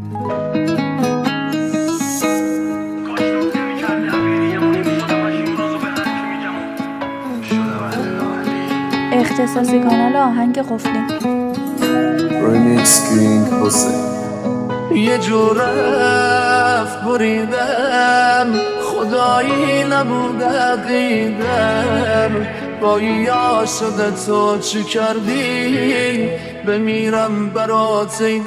اختصاصی کانال آهنگ قفلی. ریمیکس کینگ حسین. یه جور رفت بریدم، خدایی نبود عقیدم، با یا شده تو چی کردی؟ بمیرم برات ای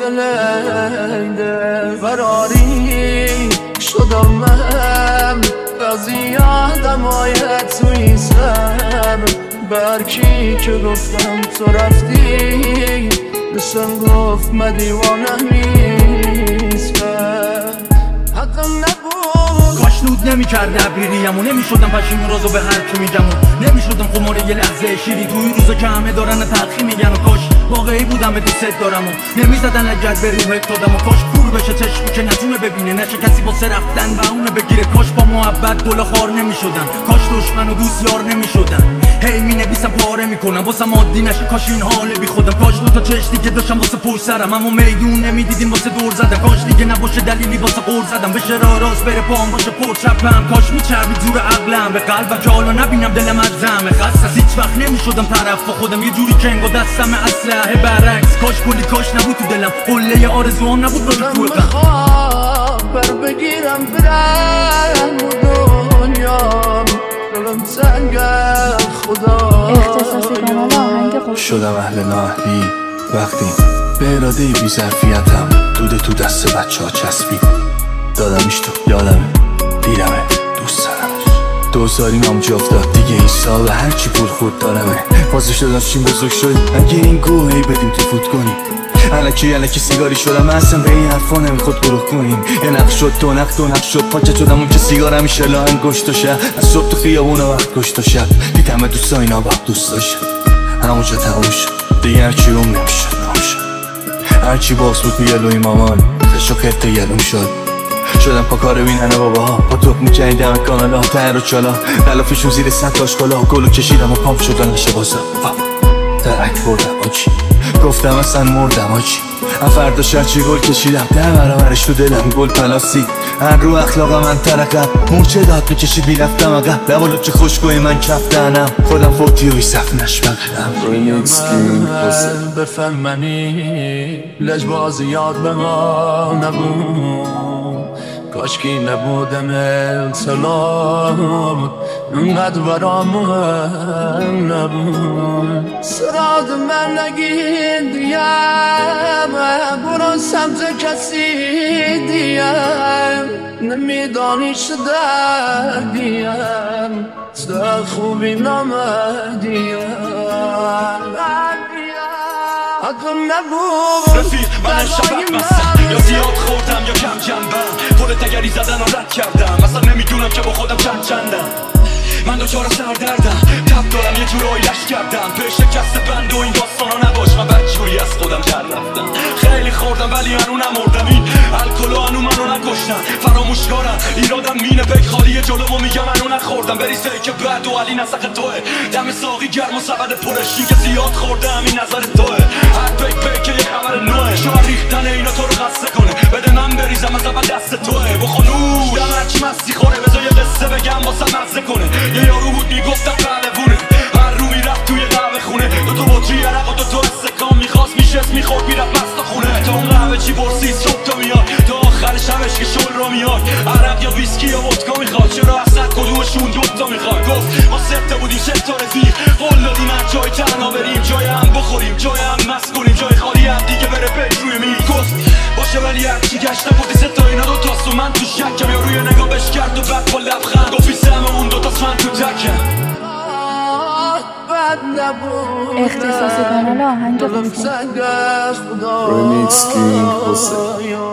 دل فراری شدم من، بعضی آدمای توی سر برکی که گفتم تو رفتی، بسم گفت من دیوانه نیستم، حقم نبود. کاش نود نمی‌کرد ابریریمو، نمی‌شدم پشیمون رازو به هر کی میگم، نمی‌شدم خمار یه لحظه شیری توی روزا که همه دارن تلخی میگن، و کاش واقعی بودم دوست دارم و نمیزدن لگد به روحت دادم، و کاش کور بشه چشمی که نتونه ببینه، نشه کسی واسه رفتن بهونه بگیره، کاش با محبت گل خار نمی‌شدن، کاش دشمن و دوست یار نمی‌شدن، هی می‌نویسم پاره میکنم واسم عادی نشه، کاش این حال بی خودم، کاش دو تا چش دیگه داشتم واسه پشت سرم، اما میدون نمیدیدیم واسه دور زدم، کاش دیگه نباشه دلیلی واسه قور زدم، بشه راه راست بره پام باشه پر چپم، کاش میچربید زور عقلم به قلب که حالا نبینم دلم از زمه خست، از هیچ وقت نمیشدم طرف با خودم، یه جوری که انگار دستم اسلحه برعکس، کاش کلی کاش نبود تو دلم، قله آرزوام نبود رو تو بر بگیرم برم دنیام، دلم تنگ خدا. اختصاصی کانال آهنگ قفلی. شدم اهل نااهلی وقتی به اراده بی ظرفیتم دوده تو دست بچه ها چسبید، دادمش تو یادمه دیدمه دوست دارمش، دوزاری نام جا افتاد دیگه این سال هرچی پول خود دارمه، بازش دادم چین بزرگ شد اگه این گوهی بدیم تو فوت کنیم، الکی سیگاری شدم اصلا به این حرفا نمیخواد گروه کنیم، یه نقش شد دو نقش شد پاچه شدم اون که سیگار همیشه لاهم گشت و شب، از صبح تو خیابون و وقت گشت و شب دیدم دوستا اینا با دوست داشت، همونجا تموم شد دیگه هرچی روم نمیشد هرچی باز بود بیالوی مامان خش و خفت یلوم شدم پا کار بیننه باباها، با توپ میجنیدم کانالا تر و چالا، غلافشون زیر 100 تاش کالا، گلو کشیدم و پامپ شدن نشه بازم درک بردم آجی، گفتم اصلا مردم آجی، فردا هرچی گل کشیدم 10 برابرش تو دلم گل پلاسی، هر رو اخلاق من ترقب موچه داد میکشید میرفتم عقب، لبالو چه خوشگوی من کف دهنم، خودم فوتی و صف نشبقم. ریمیکس کینگ حسین. بفهم منی لجباز یاد به ما نبود، کاشکی نبودم السلام انقدر برام مهم نبود، سراد من نگین دیم برو سمت کسی دیم، نمیدانی چه دردیم تا خوبی نامدیم، حقم نبود. رفیق من شبک مستم یا زیاد خوردم یا کم جنبم، پولت اگری زدن و رد کردم، اصلا نمیدونم که با خودم چندم، من دوچار سردردم تب دارم یه جورایی لش کردم، به شکست بند و این داستانا نباش، من بدجوری از خودم در رفتم، خیلی خوردم ولی هنو نمردم، این الکلو هنو منو نکشتن، فراموشکارم ایرادم مینه بگ خالی جلومو میگم هنو نخوردم، بریزه که بعد و علی نسخ توه، دم ساقی گرم و سبد پرشین که زیاد خوردم این نظر توه، هر بگ که یه خبر نوه، شاید ریختن اینا تو رو خسته کنه، بده من بریزم از اول دست توه، بخونوش دم هرچی مستی خوره، بذار یه قصه بگم واسه مزه کنه، یه یارو بود میگفتم پهلوونه، هر رو میرفت توی قهوه خونه، دوتا بطری عرق و دوتا استکان میخواست میشست میخورد میرفت بست خونه، تا اون قهوه چی برسید صبح تا میاد، تا آخر شبش که شل رو میاد، عرق یا ویسکی یا ودکا میخواد، چرا اصلا کدومشون دوتا میخواد، گفت ما سته بودیم ستار دیگه، قول دادیم هر جای تنها بریم، جای هم بخوریم جای هم مست کنیم، جای خالی هم دیگه بره پیش روی میل، گفت باشه ولی هرچی گشتم بودی ستا اینا دوتاست و من تو شکم، یا روی نگاه بش کرد و بعد با لبخند گفت سهم اون دوتاست من تو تکم. اختصاصی کانال آهنگ قفلی. ریمیکس کینگ حسین.